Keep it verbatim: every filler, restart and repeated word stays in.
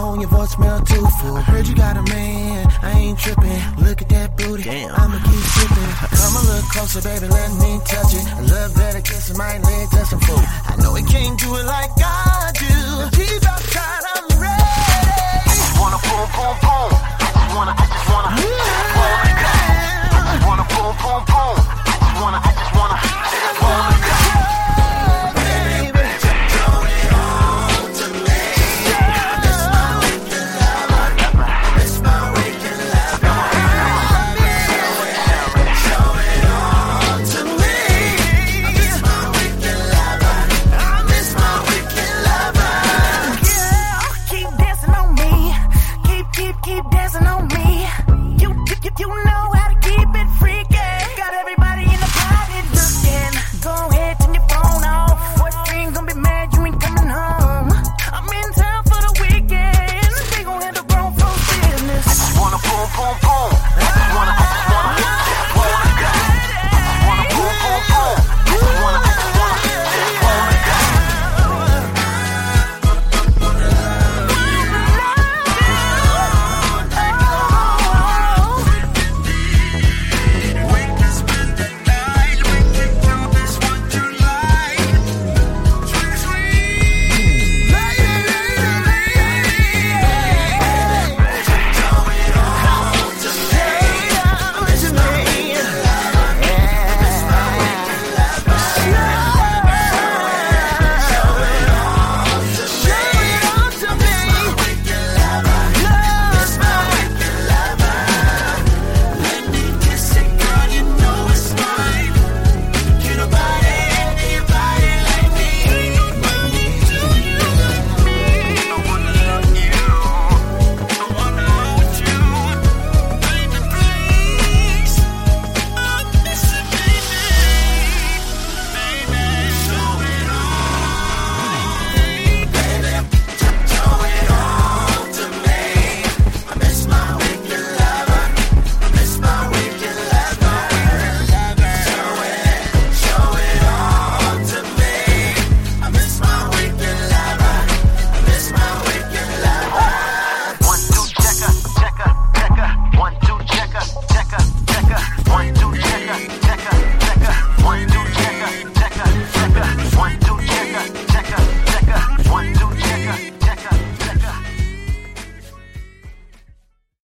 phone, your voicemail too full. I heard you got a man, I ain't tripping. Look at that booty, damn, I'ma keep sipping. Come a little closer, baby, let me touch it. I love that I kiss my leg, that's some food. I know it can't do it like I do. Keep outside, I'm ready. I just wanna boom, boom, boom. I just wanna.